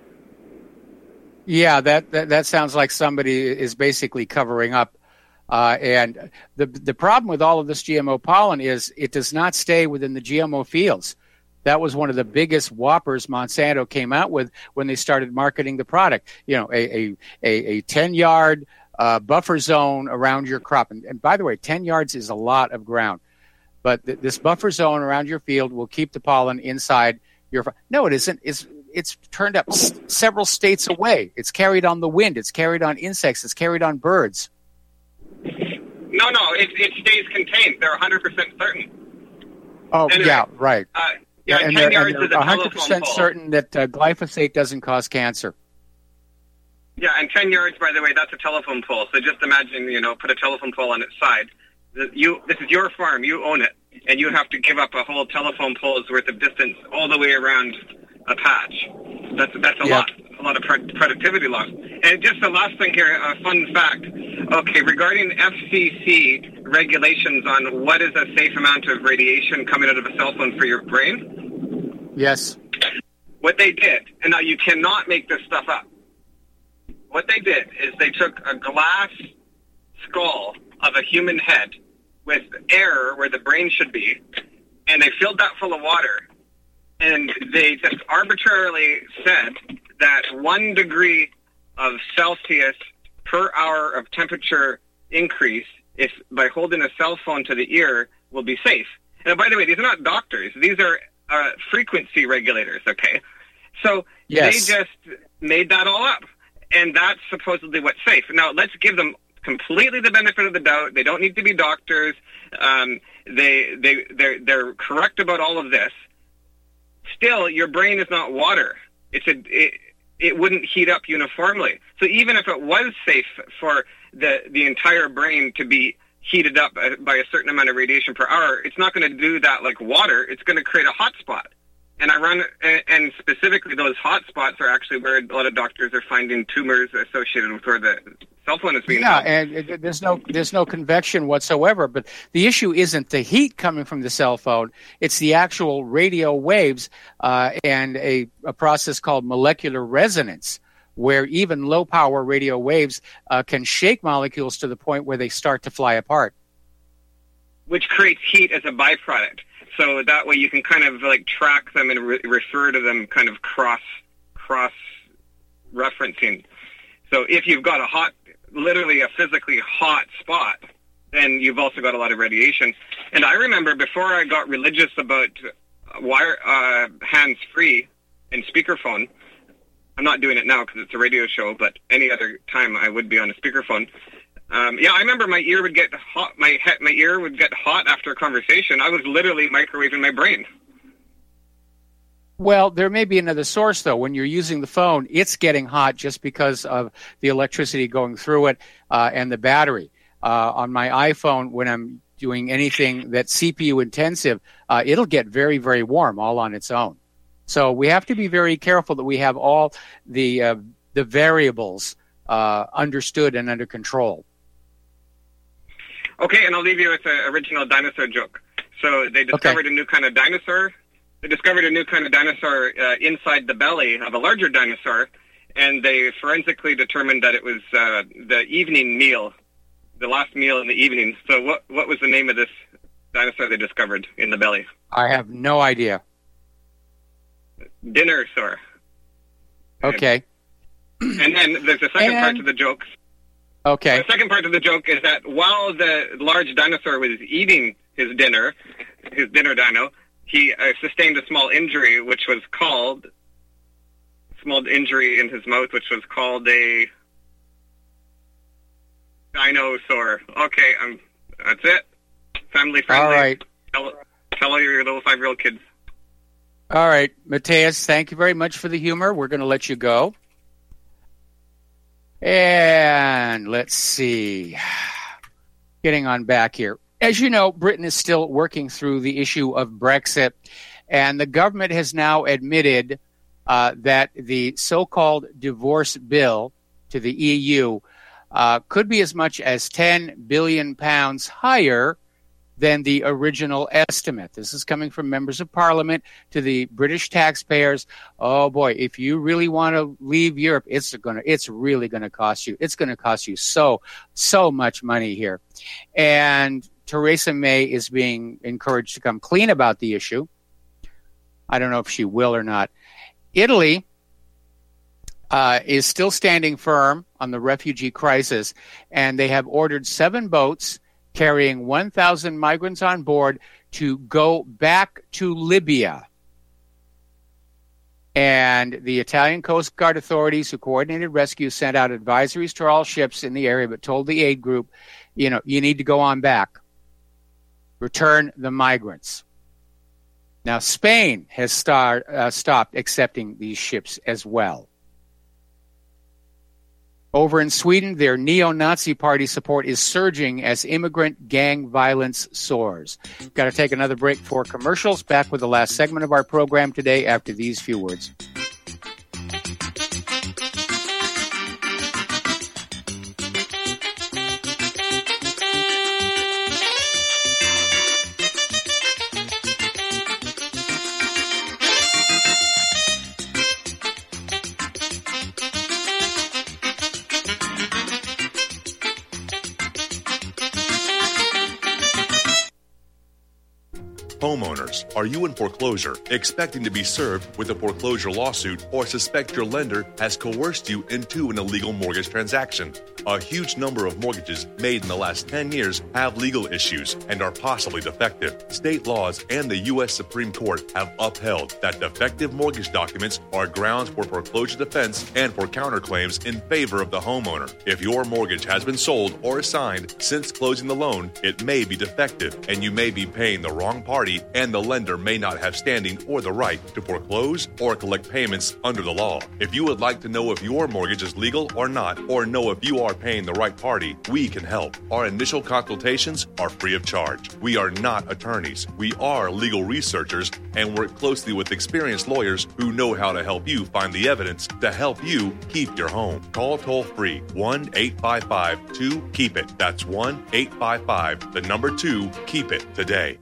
Yeah, that, that, that sounds like somebody is basically covering up. Uh, and the the problem with all of this G M O pollen is it does not stay within the G M O fields. That was one of the biggest whoppers Monsanto came out with when they started marketing the product. You know, a a a, a ten-yard uh, buffer zone around your crop. And, and by the way, ten yards is a lot of ground. But th- this buffer zone around your field will keep the pollen inside your... No, it isn't. It's, it's turned up s- several states away. It's carried on the wind. It's carried on insects. It's carried on birds. No, no, it, it stays contained. They're one hundred percent certain. Oh, anyway, yeah, right. Uh, yeah, and ten they're, yards and they're is a one hundred telephone percent pole. certain that uh, glyphosate doesn't cause cancer. Yeah, and ten yards, by the way, that's a telephone pole. So just imagine, you know, put a telephone pole on its side. You, this is your farm. You own it. And you have to give up a whole telephone pole's worth of distance all the way around a patch. That's that's a Yeah. lot, a lot of pro- productivity loss. And just the last thing here, a fun fact. Okay, regarding F C C regulations on what is a safe amount of radiation coming out of a cell phone for your brain, Yes. what they did, and now you cannot make this stuff up. What they did is they took a glass skull of a human head with air where the brain should be, and they filled that full of water, and they just arbitrarily said that one degree of Celsius per hour of temperature increase if by holding a cell phone to the ear will be safe. And by the way, these are not doctors. These are uh, frequency regulators, okay? So Yes. they just made that all up, and that's supposedly what's safe. Now, let's give them completely the benefit of the doubt. They don't need to be doctors. Um, they, they, they're, they're correct about all of this. Still, your brain is not water. It's a, it, it wouldn't heat up uniformly. So even if it was safe for the, the entire brain to be heated up by a certain amount of radiation per hour, it's not going to do that like water. It's going to create a hot spot. And I run, and specifically those hot spots are actually where a lot of doctors are finding tumors associated with where the cell phone is being Yeah, held. and it- there's no there's no convection whatsoever. But the issue isn't the heat coming from the cell phone; it's the actual radio waves uh, and a, a process called molecular resonance, where even low power radio waves uh, can shake molecules to the point where they start to fly apart. Which creates heat as a byproduct. So that way you can kind of like track them and re- refer to them kind of cross cross referencing. So if you've got a hot, literally a physically hot spot, then you've also got a lot of radiation. And I remember before I got religious about wire uh, hands-free and speakerphone, I'm not doing it now because it's a radio show, but any other time I would be on a speakerphone. Um, yeah, I remember my ear would get hot. My he- my ear would get hot after a conversation. I was literally microwaving my brain. Well, there may be another source, though. When you're using the phone, it's getting hot just because of the electricity going through it uh, and the battery. Uh, on my iPhone, when I'm doing anything that's C P U intensive, uh, it'll get very, very warm all on its own. So we have to be very careful that we have all the uh, the variables uh, understood and under control. Okay, and I'll leave you with the original dinosaur joke. So they discovered Okay. a new kind of dinosaur. They discovered a new kind of dinosaur uh, inside the belly of a larger dinosaur, and they forensically determined that it was uh, the evening meal, the last meal in the evening. So what what was the name of this dinosaur they discovered in the belly? I have no idea. Dinner-saur. Okay. And then there's a second part And- to the joke. Okay. The second part of the joke is that while the large dinosaur was eating his dinner, his dinner dino, he uh, sustained a small injury, which was called, small injury in his mouth, which was called a dinosaur. Okay, um, that's it. Family friendly. All right. Tell, tell your little five-year-old kids. All right, Mateus, thank you very much for the humor. We're going to let you go. And let's see. Getting on back here. As you know, Britain is still working through the issue of Brexit, and the government has now admitted uh, that the so-called divorce bill to the E U uh, could be as much as ten billion pounds higher than the original estimate. This is coming from members of parliament to the British taxpayers. Oh boy, if you really want to leave Europe, it's going to, it's really going to cost you. It's going to cost you so, so much money here. And Theresa May is being encouraged to come clean about the issue. I don't know if she will or not. Italy uh, is still standing firm on the refugee crisis, and they have ordered seven boats carrying one thousand migrants on board to go back to Libya. And the Italian Coast Guard authorities who coordinated rescue sent out advisories to all ships in the area, but told the aid group, you know, you need to go on back. Return the migrants. Now, Spain has start, uh, stopped accepting these ships as well. Over in Sweden, their neo-Nazi party support is surging as immigrant gang violence soars. Got to take another break for commercials. Back with the last segment of our program today after these few words. Homeowners, are you in foreclosure, expecting to be served with a foreclosure lawsuit, or suspect your lender has coerced you into an illegal mortgage transaction? A huge number of mortgages made in the last ten years have legal issues and are possibly defective. State laws and the U S Supreme Court have upheld that defective mortgage documents are grounds for foreclosure defense and for counterclaims in favor of the homeowner. If your mortgage has been sold or assigned since closing the loan, it may be defective and you may be paying the wrong party, and the lender may not have standing or the right to foreclose or collect payments under the law. If you would like to know if your mortgage is legal or not, or know if you are paying the right party, we can help. Our initial consultations are free of charge. We are not attorneys. We are legal researchers and work closely with experienced lawyers who know how to help you find the evidence to help you keep your home. Call toll-free one eight five five two keep it. That's one eight five five, the number two, keep it today.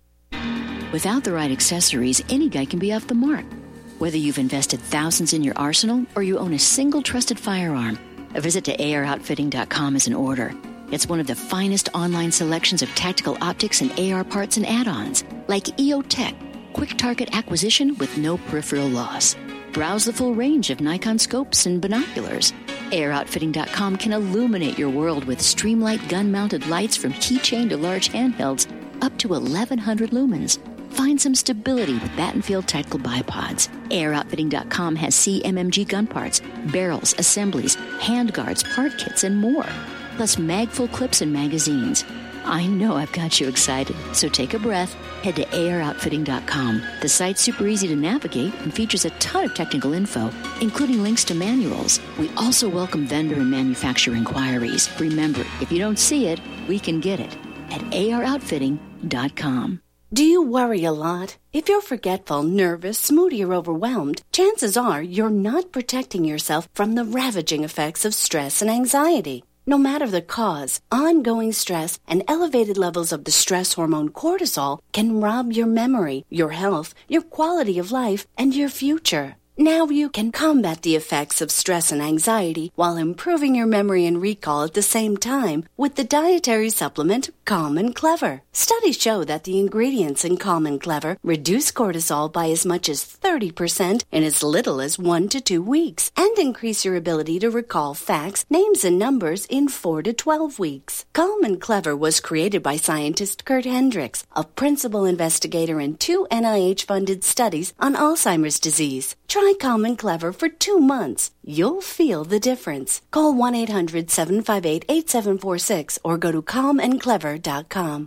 Without the right accessories, any guy can be off the mark. Whether you've invested thousands in your arsenal or you own a single trusted firearm, a visit to A R outfitting dot com is in order. It's one of the finest online selections of tactical optics and A R parts and add-ons, like E O Tech, quick target acquisition with no peripheral loss. Browse the full range of Nikon scopes and binoculars. A R outfitting dot com can illuminate your world with Streamlight gun-mounted lights from keychain to large handhelds up to eleven hundred lumens. Find some stability with Battenfield Tactical Bipods. A R outfitting dot com has C M M G gun parts, barrels, assemblies, handguards, part kits, and more. Plus mag-full clips and magazines. I know I've got you excited, so take a breath. Head to A R outfitting dot com. The site's super easy to navigate and features a ton of technical info, including links to manuals. We also welcome vendor and manufacturer inquiries. Remember, if you don't see it, we can get it at A R outfitting dot com. Do you worry a lot? If you're forgetful, nervous, moody, or overwhelmed, chances are you're not protecting yourself from the ravaging effects of stress and anxiety. No matter the cause, ongoing stress and elevated levels of the stress hormone cortisol can rob your memory, your health, your quality of life, and your future. Now you can combat the effects of stress and anxiety while improving your memory and recall at the same time with the dietary supplement Calm and Clever. Studies show that the ingredients in Calm and Clever reduce cortisol by as much as thirty percent in as little as one to two weeks and increase your ability to recall facts, names, and numbers in four to twelve weeks. Calm and Clever was created by scientist Kurt Hendricks, a principal investigator in two N I H-funded studies on Alzheimer's disease. Try Calm and Clever for two months. You'll feel the difference. Call one eight hundred seven five eight eight seven four six or go to calm and clever dot com.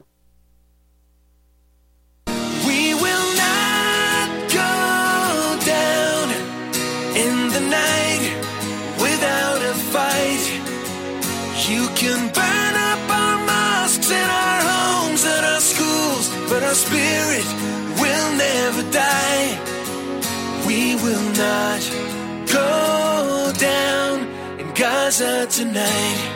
We will not go down in the night without a fight. You can burn up our mosques and our homes and our schools, but our spirit will never die. We will not go down in Gaza tonight.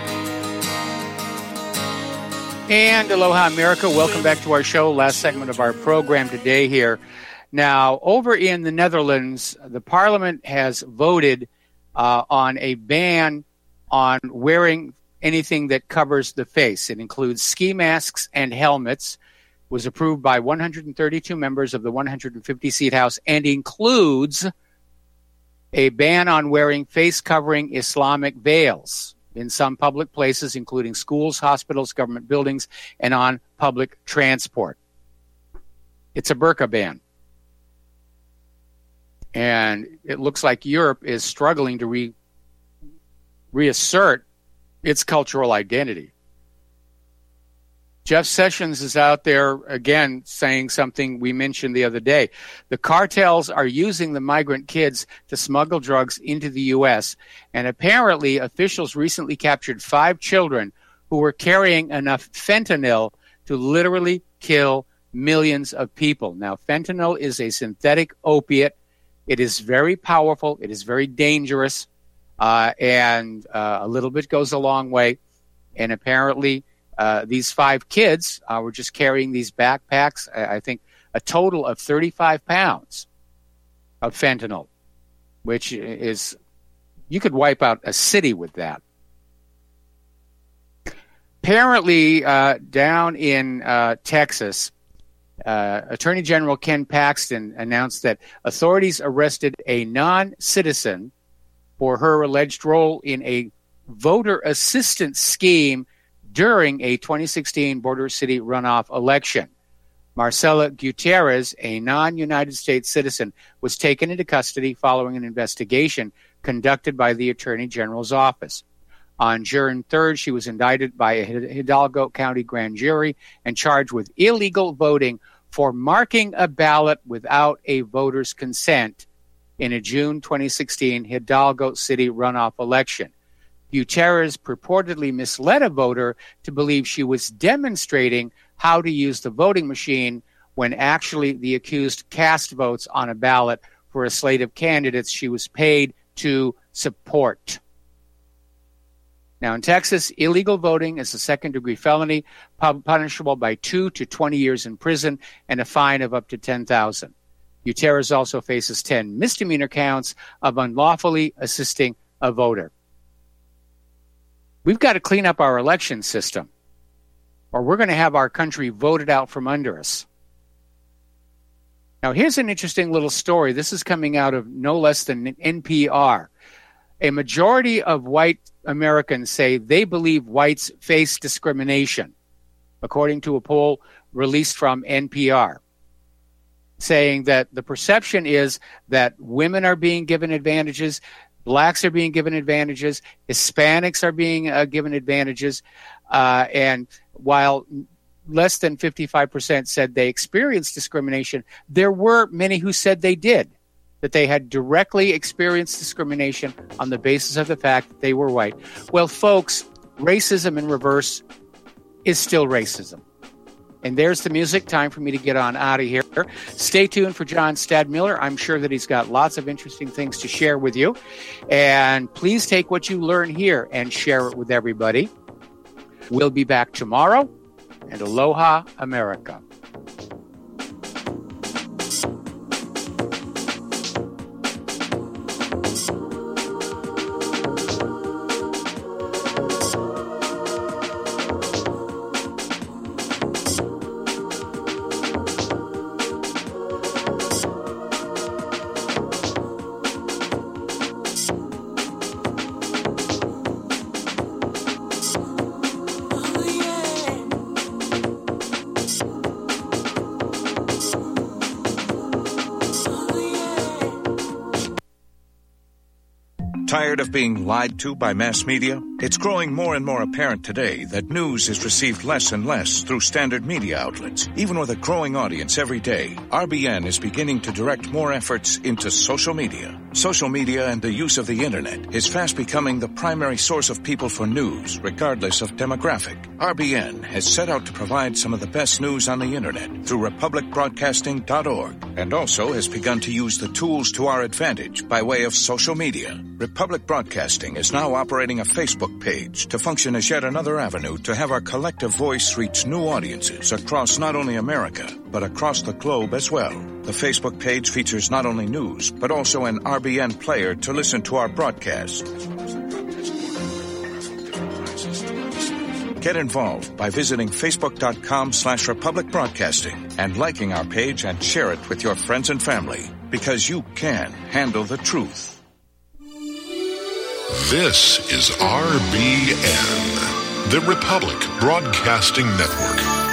And aloha, America. Welcome back to our show. Last segment of our program today here. Now, over in the Netherlands, the parliament has voted uh, on a ban on wearing anything that covers the face. It includes ski masks and helmets. was approved by one hundred thirty-two members of the one hundred fifty-seat House and includes a ban on wearing face-covering Islamic veils in some public places, including schools, hospitals, government buildings, and on public transport. It's a burqa ban. And it looks like Europe is struggling to re- reassert its cultural identity. Jeff Sessions is out there again saying something we mentioned the other day. The cartels are using the migrant kids to smuggle drugs into the U S, and apparently officials recently captured five children who were carrying enough fentanyl to literally kill millions of people. Now, fentanyl is a synthetic opiate. It is very powerful. It is very dangerous, uh, and uh, a little bit goes a long way. And apparently, Uh, these five kids uh, were just carrying these backpacks, I, I think a total of thirty-five pounds of fentanyl, which is, you could wipe out a city with that. Apparently, uh, down in uh, Texas, uh, Attorney General Ken Paxton announced that authorities arrested a non-citizen for her alleged role in a voter assistance scheme during a twenty sixteen border city runoff election. Marcela Gutierrez, a non-United States citizen, was taken into custody following an investigation conducted by the Attorney General's office. On June third, she was indicted by a Hidalgo County grand jury and charged with illegal voting for marking a ballot without a voter's consent in a June twenty sixteen Hidalgo City runoff election. Gutierrez purportedly misled a voter to believe she was demonstrating how to use the voting machine when actually the accused cast votes on a ballot for a slate of candidates she was paid to support. Now, in Texas, illegal voting is a second-degree felony punishable by two to twenty years in prison and a fine of up to ten thousand dollars. Gutierrez also faces ten misdemeanor counts of unlawfully assisting a voter. We've got to clean up our election system, or we're going to have our country voted out from under us. Now, here's an interesting little story. This is coming out of no less than N P R. A majority of white Americans say they believe whites face discrimination, according to a poll released from N P R, saying that the perception is that women are being given advantages, blacks are being given advantages, Hispanics are being uh, given advantages, uh, and while less than fifty-five percent said they experienced discrimination, there were many who said they did, that they had directly experienced discrimination on the basis of the fact that they were white. Well, folks, racism in reverse is still racism. And there's the music. Time for me to get on out of here. Stay tuned for John Stadmiller. I'm sure that he's got lots of interesting things to share with you. And please take what you learn here and share it with everybody. We'll be back tomorrow. And aloha, America. Tired of being lied to by mass media? It's growing more and more apparent today that news is received less and less through standard media outlets. Even with a growing audience every day, R B N is beginning to direct more efforts into social media. Social media and the use of the internet is fast becoming the primary source of people for news, regardless of demographic. R B N has set out to provide some of the best news on the internet through republic broadcasting dot org, and also has begun to use the tools to our advantage by way of social media. Republic Broadcasting is now operating a Facebook page to function as yet another avenue to have our collective voice reach new audiences across not only America, but across the globe as well. The Facebook page features not only news, but also an R B N player to listen to our broadcast. Get involved by visiting facebook.com slash Republic Broadcasting and liking our page and share it with your friends and family, because you can handle the truth. This is R B N, the Republic Broadcasting Network.